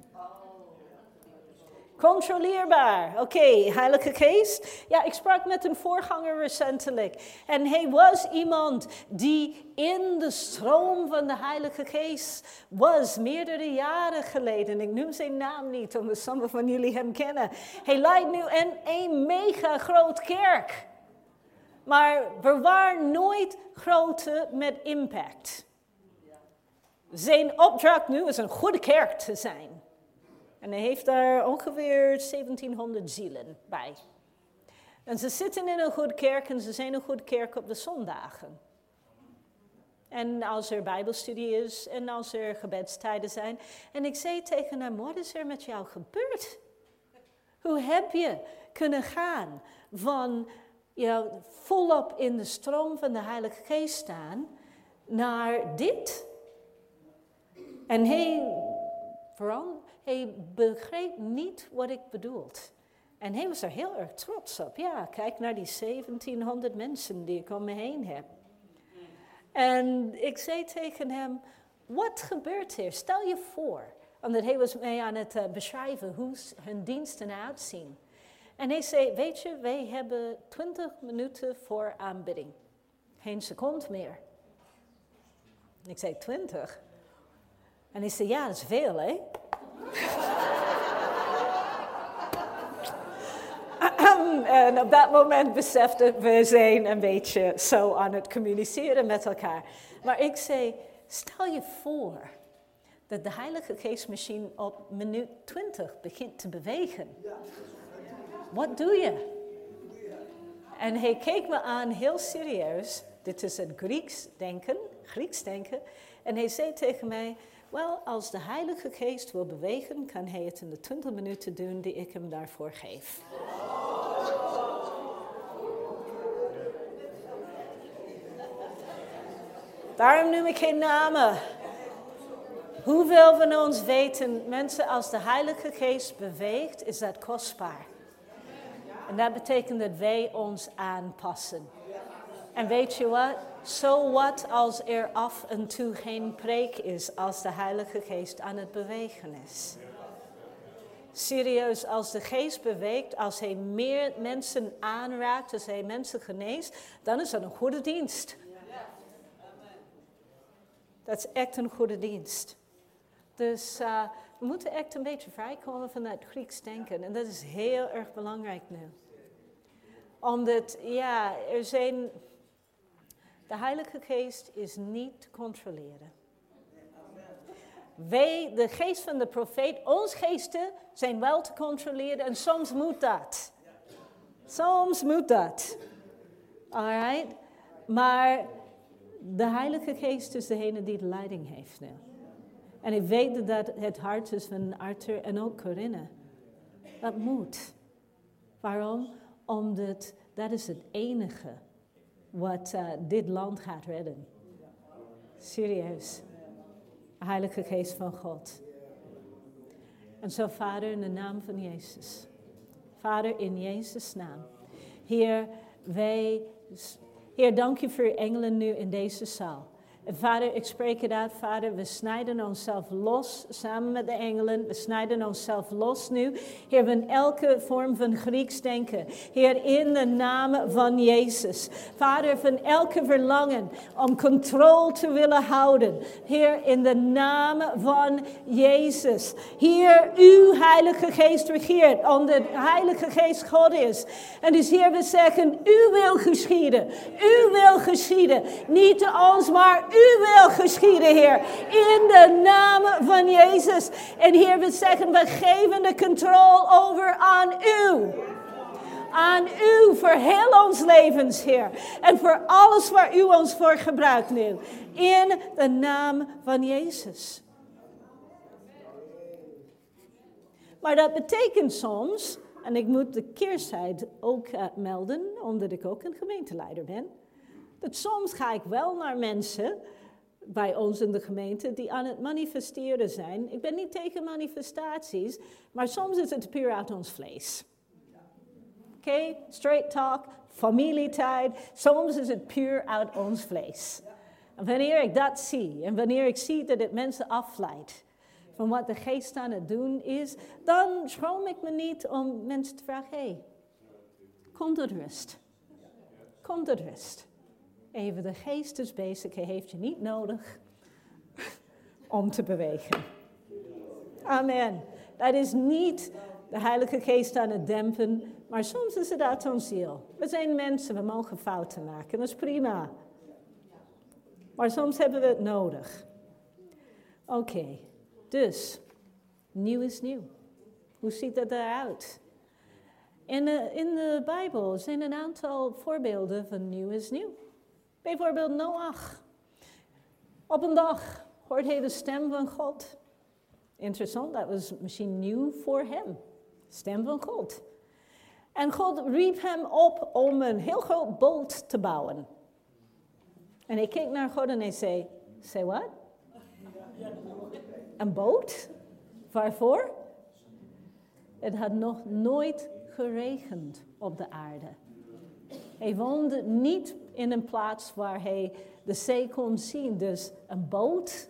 Controleerbaar. Oké, okay, Heilige Geest. Ja, ik sprak met een voorganger recentelijk. En hij was iemand die in de stroom van de Heilige Geest was, meerdere jaren geleden. Ik noem zijn naam niet, omdat sommigen van jullie hem kennen. Hij leidt nu een, een mega groot kerk. Maar we waren nooit grote met impact. Zijn opdracht nu is een goede kerk te zijn. En hij heeft daar ongeveer zeventienhonderd zielen bij. En ze zitten in een goede kerk en ze zijn een goede kerk op de zondagen. En als er bijbelstudie is en als er gebedstijden zijn. En ik zei tegen hem, wat is er met jou gebeurd? Hoe heb je kunnen gaan van ja, volop in de stroom van de Heilige Geest staan naar dit? En hij, vooral, hij begreep niet wat ik bedoelde. En hij was er heel erg trots op. Ja, kijk naar die zeventienhonderd mensen die ik om me heen heb. En ik zei tegen hem, wat gebeurt er? Stel je voor. Omdat hij was mij aan het uh, beschrijven hoe hun diensten uitzien. En hij zei, weet je, wij hebben twintig minuten voor aanbidding. Geen seconde meer. Ik zei, twintig? En hij zei, ja, dat is veel, hè? En op dat moment besefte we zijn een beetje zo aan het communiceren met elkaar. Maar ik zei, stel je voor dat de Heilige Geest misschien op minuut twintig begint te bewegen. Wat doe je? En hij keek me aan heel serieus. Dit is het Grieks denken, Grieks denken. En hij zei tegen mij, wel, als de Heilige Geest wil bewegen, kan hij het in de twintig minuten doen die ik hem daarvoor geef. Daarom noem ik geen namen. Hoeveel van ons weten, mensen, als de Heilige Geest beweegt, is dat kostbaar. En dat betekent dat wij ons aanpassen. En weet je wat? So wat als er af en toe geen preek is als de Heilige Geest aan het bewegen is. Serieus, als de Geest beweegt, als hij meer mensen aanraakt, als hij mensen geneest, dan is dat een goede dienst. Dat is echt een goede dienst. Dus uh, we moeten echt een beetje vrijkomen van dat Grieks denken. En dat is heel erg belangrijk nu. Omdat, ja, er zijn... De Heilige Geest is niet te controleren. Wij, de geest van de profeet, onze geesten zijn wel te controleren en soms moet dat. Soms moet dat. Alright? Maar de Heilige Geest is degene die de leiding heeft nu. En ik weet dat dat het hart is van Arthur en ook Corinne. Dat moet. Waarom? Omdat dat is het enige wat uh, dit land gaat redden. Serieus. De Heilige Geest van God. En zo, Vader, in de naam van Jezus. Vader, in Jezus' naam. Heer, wij, Heer, dank je voor uw engelen nu in deze zaal. En Vader, ik spreek het uit, Vader, we snijden onszelf los samen met de engelen. We snijden onszelf los nu. Heer, van elke vorm van Grieks denken. Heer, in de naam van Jezus. Vader, van elke verlangen om controle te willen houden. Heer, in de naam van Jezus. Heer, uw Heilige Geest regeert, omdat de Heilige Geest God is. En dus Heer, we zeggen, uw wil geschieden. Uw wil geschieden. Niet te ons, maar uw wil geschieden, Heer. In de naam van Jezus. En Heer, we zeggen, we geven de controle over aan u. Aan u voor heel ons levens, Heer. En voor alles waar u ons voor gebruikt nu. In de naam van Jezus. Maar dat betekent soms, en ik moet de keerzijde ook uh, melden, omdat ik ook een gemeenteleider ben. Dat soms ga ik wel naar mensen bij ons in de gemeente die aan het manifesteren zijn. Ik ben niet tegen manifestaties, maar soms is het puur uit ons vlees. Oké, okay? Straight talk, familietijd. Soms is het puur uit ons vlees. En wanneer ik dat zie, en wanneer ik zie dat het mensen afleidt van wat de geest aan het doen is, dan schroom ik me niet om mensen te vragen, hé, hey, kom tot rust. Kom tot rust. Even, de geest is bezig, hij heeft je niet nodig om te bewegen. Amen. Dat is niet de Heilige Geest aan het dempen, maar soms is het uit ons ziel. We zijn mensen, we mogen fouten maken, dat is prima. Maar soms hebben we het nodig. Oké, okay, dus, nieuw is nieuw. Hoe ziet dat eruit? In de, in de Bijbel zijn een aantal voorbeelden van nieuw is nieuw. Bijvoorbeeld Noach. Op een dag hoort hij de stem van God. Interessant, dat was misschien nieuw voor hem. Stem van God. En God riep hem op om een heel groot boot te bouwen. En hij keek naar God en hij zei, say what? Een boot? Waarvoor? Het had nog nooit geregend op de aarde. Hij woonde niet in een plaats waar hij de zee kon zien. Dus een boot.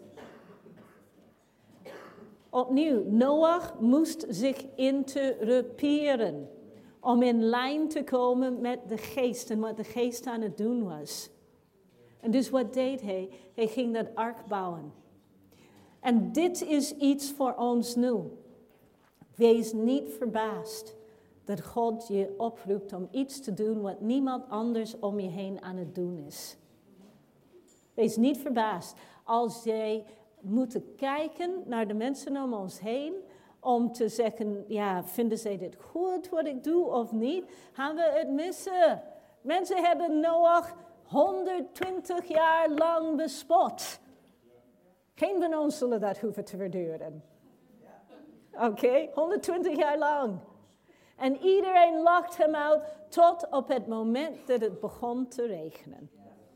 Opnieuw, Noach moest zich interruperen. Om in lijn te komen met de geest en wat de geest aan het doen was. En dus wat deed hij? Hij ging dat ark bouwen. En dit is iets voor ons nu. Wees niet verbaasd dat God je oproept om iets te doen wat niemand anders om je heen aan het doen is. Wees niet verbaasd als jij moet kijken naar de mensen om ons heen om te zeggen, ja, vinden zij dit goed wat ik doe of niet? Gaan we het missen? Mensen hebben Noach honderdtwintig jaar lang bespot. Geen van ons zullen dat hoeven te verduren. Oké, okay? honderdtwintig jaar lang. En iedereen lacht hem uit tot op het moment dat het begon te regenen.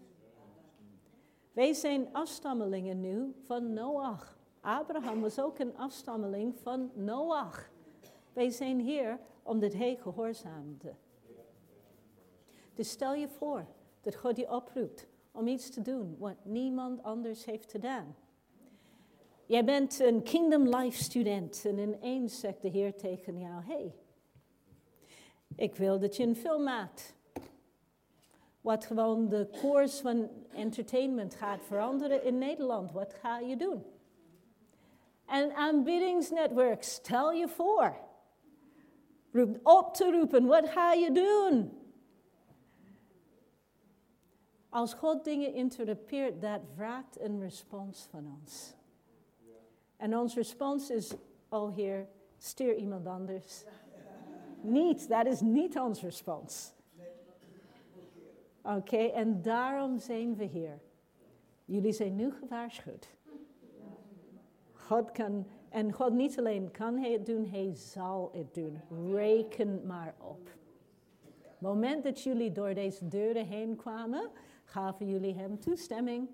Wij zijn afstammelingen nu van Noach. Abraham was ook een afstammeling van Noach. Wij zijn hier omdat hij gehoorzaamde. Dus stel je voor dat God je oproept om iets te doen wat niemand anders heeft gedaan. Jij bent een Kingdom Life student en ineens zegt de Heer tegen jou, hey, ik wil dat je een film maakt. Wat gewoon de koers van entertainment gaat veranderen in Nederland. Wat ga je doen? En aanbiddingsnetwerk, stel je voor. Roep op te roepen, wat ga je doen? Als God dingen interrupeert, dat vraagt een respons van ons. En ons respons is, oh Heer, stuur iemand anders. Niet, dat is niet ons respons. Oké, okay, en daarom zijn we hier. Jullie zijn nu gewaarschuwd. God kan, en God niet alleen kan hij het doen, hij zal het doen. Reken maar op. Het moment dat jullie door deze deuren heen kwamen, gaven jullie hem toestemming.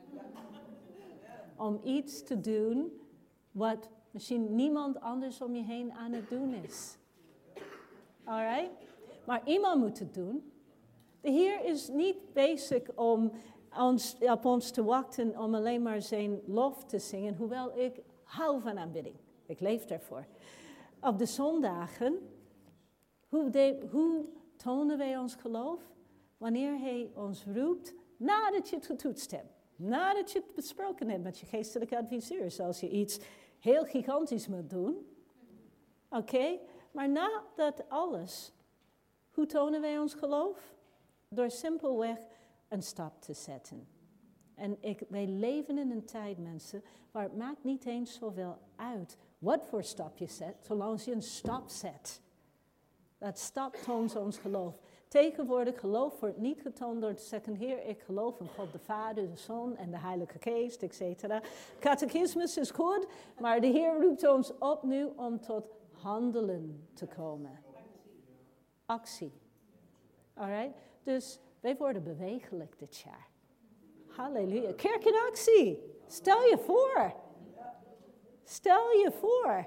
Om iets te doen wat misschien niemand anders om je heen aan het doen is. Alright? Maar iemand moet het doen. De Heer is niet bezig om ons, op ons te wachten om alleen maar zijn lof te zingen, hoewel ik hou van aanbidding. Ik leef daarvoor. Op de zondagen, hoe, de, hoe tonen wij ons geloof? Wanneer hij ons roept, nadat je het getoetst hebt. Nadat je het besproken hebt met je geestelijke adviseur. Als je iets heel gigantisch moet doen. Oké, okay? Maar na dat alles, hoe tonen wij ons geloof? Door simpelweg een stap te zetten. En ik, wij leven in een tijd, mensen, waar het maakt niet eens zoveel uit wat voor stap je zet, zolang je een stap zet. Dat stap toont ons geloof. Tegenwoordig geloof wordt niet getoond door te zeggen, Heer, ik geloof in God de Vader, de Zoon en de Heilige Geest, et cetera. Catechismus is goed, maar de Heer roept ons op nu om tot handelen te komen. Actie. Alright? Dus wij worden bewegelijk dit jaar. Halleluja. Kerk in actie. Stel je voor. Stel je voor.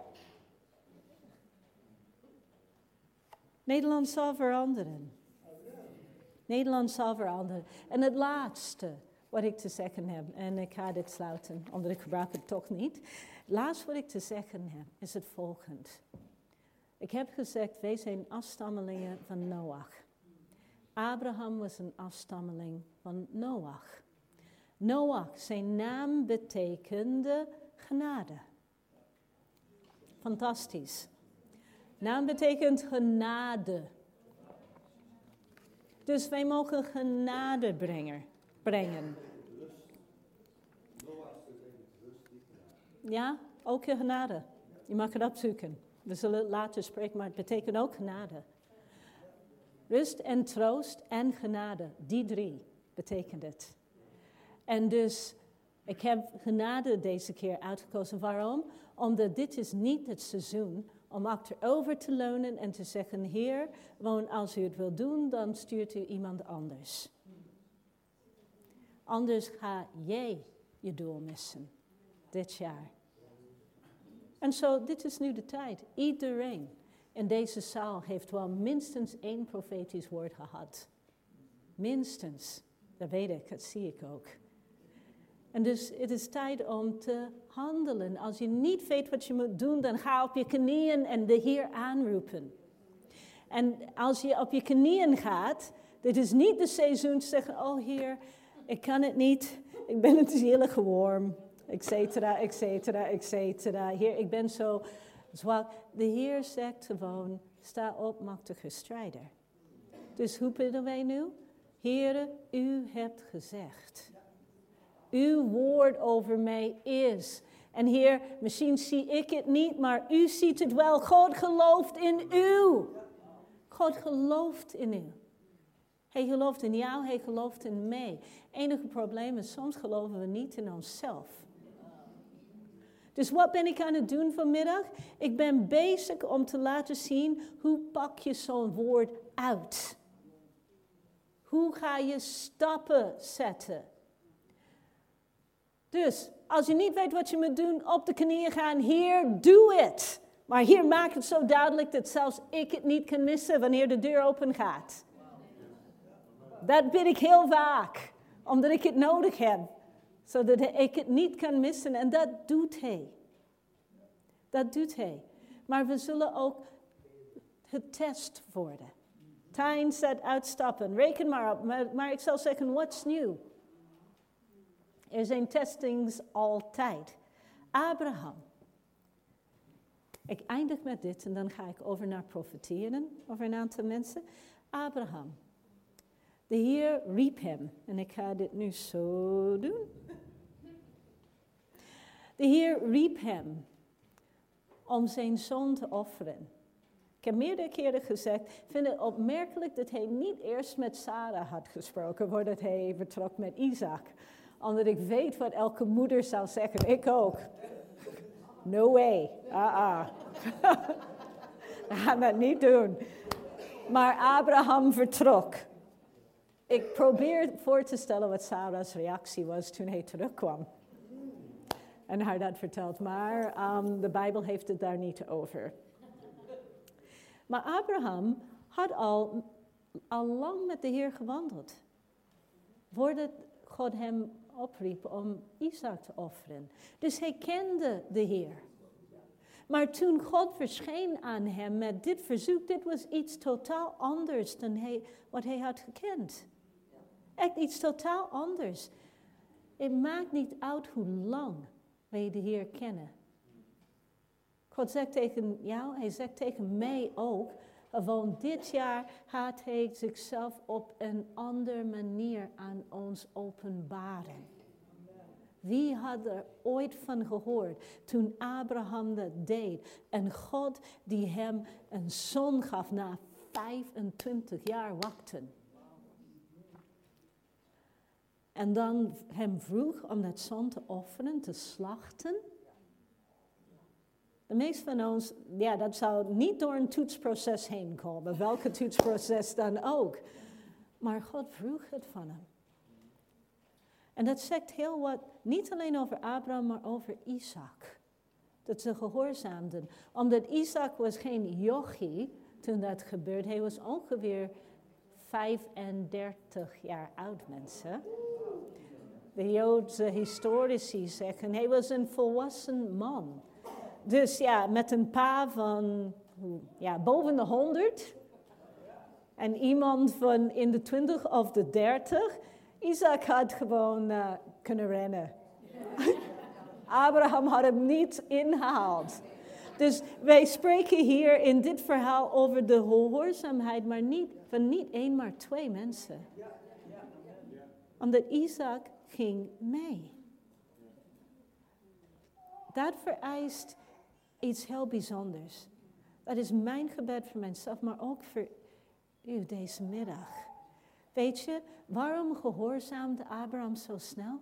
Nederland zal veranderen. Nederland zal veranderen. En het laatste wat ik te zeggen heb, en ik ga dit sluiten, omdat ik gebruik het toch niet. Het laatste wat ik te zeggen heb, is het volgende. Ik heb gezegd, wij zijn afstammelingen van Noach. Abraham was een afstammeling van Noach. Noach, zijn naam betekende genade. Fantastisch. Naam betekent genade. Dus wij mogen genade brengen. brengen. Ja, ook genade. Je mag het opzoeken. We zullen het later spreken, maar het betekent ook genade. Rust en troost en genade, die drie betekent het. En dus, ik heb genade deze keer uitgekozen. Waarom? Omdat dit is niet het seizoen om achterover te leunen en te zeggen, Heer, want als u het wil doen, dan stuurt u iemand anders. Anders ga jij je doel missen, dit jaar. En zo, dit is nu de tijd. Iedereen in deze zaal heeft wel minstens één profetisch woord gehad. Minstens. Dat weet ik, dat zie ik ook. En dus het is tijd om te handelen. Als je niet weet wat je moet doen, dan ga op je knieën en de Heer aanroepen. En als je op je knieën gaat, dit is niet de seizoen te zeggen, oh Heer, ik kan het niet, ik ben een zielige worm, et cetera, et cetera, et cetera. Heer, ik ben zo zwak. De Heer zegt gewoon, sta op, machtige strijder. Dus hoe bidden wij nu? Heere, u hebt gezegd. Uw woord over mij is. En Heer, misschien zie ik het niet, maar u ziet het wel. God gelooft in u. God gelooft in u. Hij gelooft in jou, hij gelooft in mij. Enige probleem is, soms geloven we niet in onszelf. Dus wat ben ik aan het doen vanmiddag? Ik ben bezig om te laten zien, hoe pak je zo'n woord uit? Hoe ga je stappen zetten? Dus, als je niet weet wat je moet doen, op de knieën gaan, Heer, doe het. Maar hier maak het zo duidelijk dat zelfs ik het niet kan missen wanneer de deur open gaat. Dat bid ik heel vaak, omdat ik het nodig heb. Zodat ik het niet kan missen. En dat doet hij. Dat doet hij. Maar we zullen ook getest worden. Tijdens het uitstappen. Reken maar op. Maar, maar ik zal zeggen, what's new? Er zijn testings altijd. Abraham. Ik eindig met dit en dan ga ik over naar profeteren. Over een aantal mensen. Abraham. De Heer riep hem. En ik ga dit nu zo doen. De Heer riep hem om zijn zoon te offeren. heb meerdere keren gezegd, ik vind het opmerkelijk dat hij niet eerst met Sarah had gesproken, voordat hij vertrok met Isaac. Omdat ik weet wat elke moeder zou zeggen, ik ook. No way, ah ah. We gaan dat niet doen. Maar Abraham vertrok. Ik probeer voor te stellen wat Sarah's reactie was toen hij terugkwam. En haar dat vertelt, maar um, de Bijbel heeft het daar niet over. Maar Abraham had al, al lang met de Heer gewandeld. Voordat God hem opriep om Isaac te offeren. Dus hij kende de Heer. Maar toen God verscheen aan hem met dit verzoek, dit was iets totaal anders dan hij, wat hij had gekend. Echt iets totaal anders. Het maakt niet uit hoe lang wij de Heer kennen. God zegt tegen jou, hij zegt tegen mij ook, gewoon dit jaar gaat hij zichzelf op een andere manier aan ons openbaren. Wie had er ooit van gehoord toen Abraham dat deed? En God die hem een zoon gaf na vijfentwintig jaar wachten. En dan hem vroeg om dat zoon te offeren, te slachten. De meeste van ons, ja, dat zou niet door een toetsproces heen komen. Welke toetsproces dan ook. Maar God vroeg het van hem. En dat zegt heel wat, niet alleen over Abraham, maar over Isaac. Dat ze gehoorzaamden. Omdat Isaac was geen jochie toen dat gebeurde. Hij was ongeveer vijfendertig jaar oud, mensen. De Joodse historici zeggen, hij was een volwassen man. Dus ja, met een pa van ja, boven de honderd. En iemand van in de twintig of de dertig. Isaac had gewoon uh, kunnen rennen. Abraham had hem niet ingehaald. Dus wij spreken hier in dit verhaal over de gehoorzaamheid, maar niet van niet één, maar twee mensen. Omdat Isaac ging mee. Dat vereist iets heel bijzonders. Dat is mijn gebed voor mijzelf, maar ook voor u deze middag. Weet je, waarom gehoorzaamde Abraham zo snel?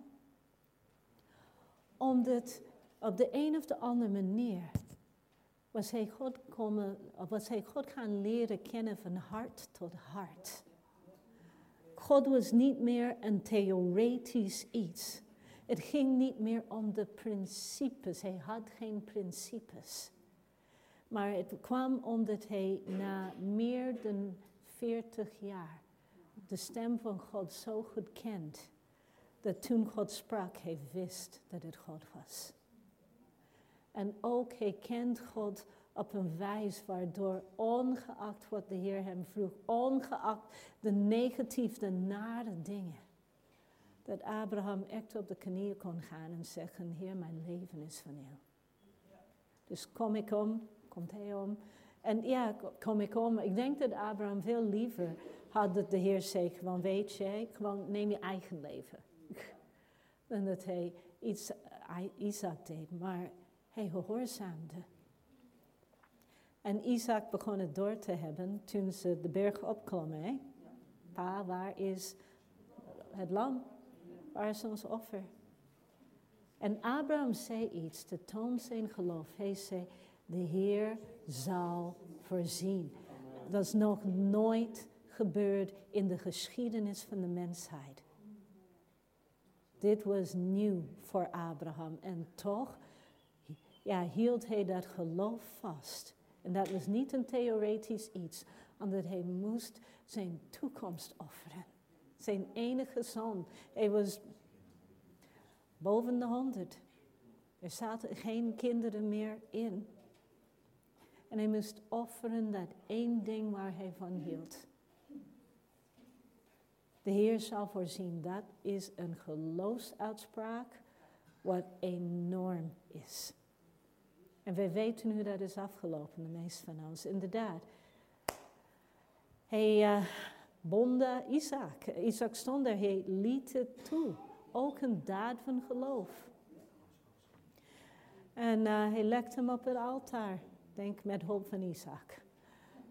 Omdat op de een of de andere manier was hij God, komen, was hij God gaan leren kennen van hart tot hart. God was niet meer een theoretisch iets. Het ging niet meer om de principes. Hij had geen principes. Maar het kwam omdat hij na meer dan veertig jaar de stem van God zo goed kent, dat toen God sprak, hij wist dat het God was. En ook hij kent God op een wijze waardoor, ongeacht wat de Heer hem vroeg, ongeacht de negatieve, de nare dingen, dat Abraham echt op de knieën kon gaan en zeggen, Heer, mijn leven is van u. Dus kom ik om, komt hij om. En ja, kom ik om. Ik denk dat Abraham veel liever had dat de Heer zei, gewoon weet je, gewoon neem je eigen leven. Dan dat hij iets, Isaac deed, maar hij gehoorzaamde. En Isaac begon het door te hebben toen ze de berg opklommen. Hè? Pa, waar is het lam? Waar is ons offer? En Abraham zei iets, te toon zijn geloof. Hij zei, de Heer zal voorzien. Dat is nog nooit gebeurd in de geschiedenis van de mensheid. Dit was nieuw voor Abraham. En toch ja, hield hij dat geloof vast. En dat was niet een theoretisch iets, omdat hij moest zijn toekomst offeren. Zijn enige zoon. Hij was boven de honderd. Er zaten geen kinderen meer in. En hij moest offeren dat één ding waar hij van hield. De Heer zal voorzien. Dat is een geloofsuitspraak wat enorm is. En wij weten hoe dat is afgelopen, de meeste van ons. Inderdaad. Hij uh, bondde Isaac. Isaac stond daar, hij liet het toe. Ook een daad van geloof. En uh, hij legde hem op het altaar. Denk met hulp van Isaac.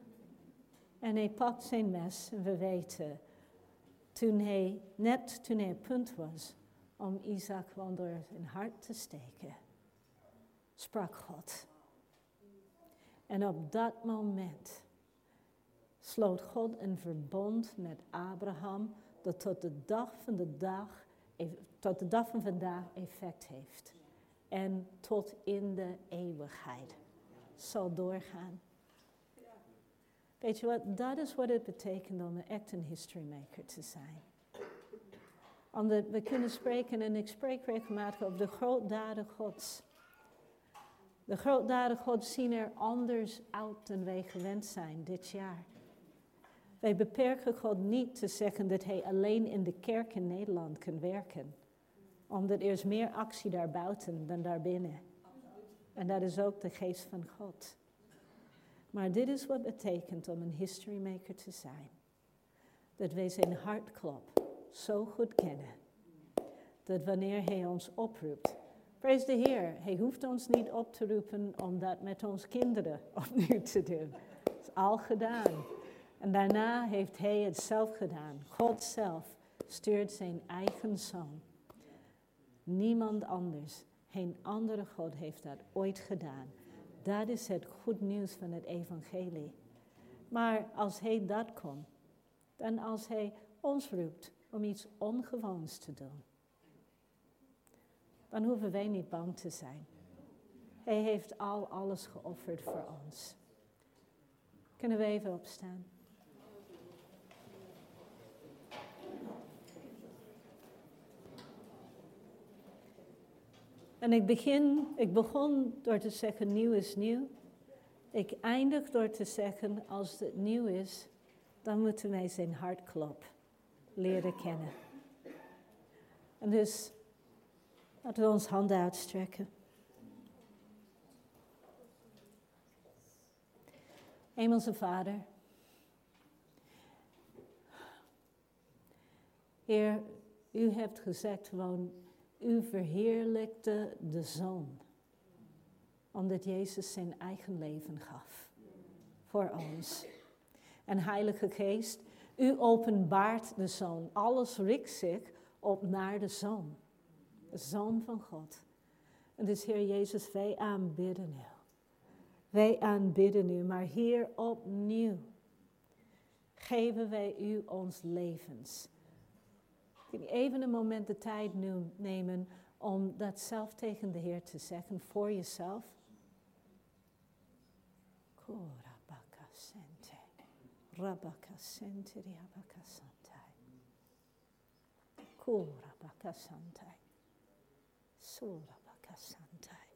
En hij pakt zijn mes en we weten, toen hij, net toen hij het punt was om Isaac wel door zijn hart te steken, sprak God. En op dat moment sloot God een verbond met Abraham dat tot de dag van de dag, tot de dag van vandaag effect heeft. En tot in de eeuwigheid zal doorgaan. Weet je wat, dat is wat het betekent om echt een history maker te zijn. Omdat we kunnen spreken, en ik spreek regelmatig over de grootdaden Gods. De grootdaden Gods zien er anders uit dan wij gewend zijn dit jaar. Wij beperken God niet te zeggen dat hij alleen in de kerk in Nederland kan werken. Omdat er is meer actie daarbuiten dan daarbinnen. En dat is ook de geest van God. Maar dit is wat het betekent om een history maker te zijn. Dat wij zijn hartklop zo goed kennen. Dat wanneer hij ons oproept. Prijs de Heer, hij hoeft ons niet op te roepen om dat met onze kinderen opnieuw te doen. Dat is al gedaan. En daarna heeft hij het zelf gedaan. God zelf stuurt zijn eigen zoon. Niemand anders, geen andere God heeft dat ooit gedaan. Dat is het goed nieuws van het evangelie. Maar als hij dat kon, dan als hij ons roept om iets ongewoons te doen, dan hoeven wij niet bang te zijn. Hij heeft al alles geofferd voor ons. Kunnen we even opstaan? En ik begin, ik begon door te zeggen, nieuw is nieuw. Ik eindig door te zeggen, als het nieuw is, dan moeten wij zijn hartklop leren kennen. En dus, laten we ons handen uitstrekken. Hemelse Vader, Heer, u hebt gezegd gewoon, u verheerlijkte de Zoon, omdat Jezus zijn eigen leven gaf voor ons. En Heilige Geest, u openbaart de Zoon. Alles richt zich op naar de Zoon, de Zoon van God. En dus Heer Jezus, wij aanbidden u. Wij aanbidden u, maar hier opnieuw geven wij u ons levens. Even een moment de tijd nu nemen om dat zelf tegen de Heer te zeggen voor jezelf. Korabakasente, rabakasente, riabakasantai. Korabakasantai, sorabakasantai.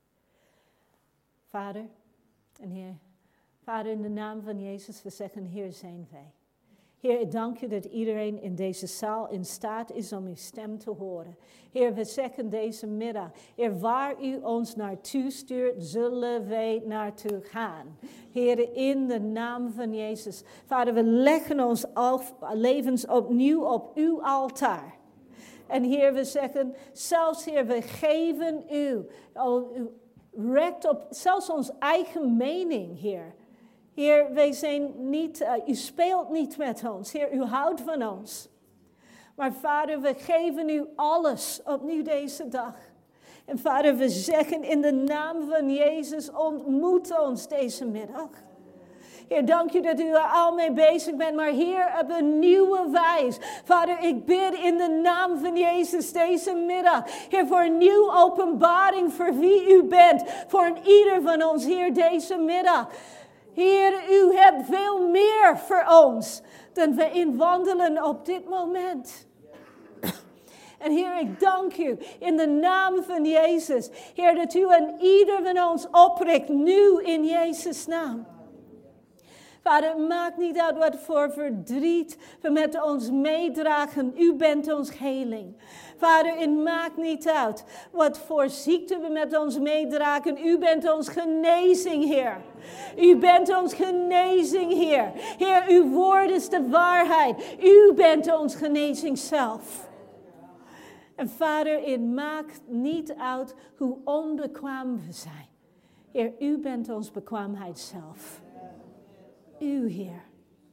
Vader en Heer, Vader, in de naam van Jezus, we zeggen, Heer, zijn wij. Heer, ik dank u dat iedereen in deze zaal in staat is om uw stem te horen. Heer, we zeggen deze middag, Heer, waar u ons naartoe stuurt, zullen wij naartoe gaan. Heer, in de naam van Jezus. Vader, we leggen ons levens opnieuw op uw altaar. En Heer, we zeggen, zelfs Heer, we geven u, oh, u recht op, zelfs onze eigen mening, Heer. Heer, wij zijn niet, uh, u speelt niet met ons. Heer, u houdt van ons. Maar Vader, we geven u alles opnieuw deze dag. En Vader, we zeggen in de naam van Jezus, ontmoet ons deze middag. Heer, dank u dat u er al mee bezig bent, maar Heer, op een nieuwe wijze. Vader, ik bid in de naam van Jezus deze middag. Heer, voor een nieuwe openbaring voor wie u bent. Voor een ieder van ons, Heer, deze middag. Heer, u hebt veel meer voor ons dan we inwandelen op dit moment. En Heer, ik dank u in de naam van Jezus. Heer, dat u aan ieder van ons opricht, nu in Jezus' naam. Vader, het maakt niet uit wat voor verdriet we met ons meedragen. U bent ons heling. Vader, het maakt niet uit wat voor ziekte we met ons meedragen. U bent ons genezing, Heer. U bent ons genezing, Heer. Heer, uw woord is de waarheid. U bent ons genezing zelf. En Vader, het maakt niet uit hoe onbekwaam we zijn. Heer, u bent ons bekwaamheid zelf. U, Heer.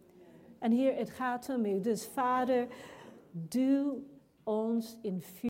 En Heer, het gaat om u. Dus Vader, doe ons in vuur.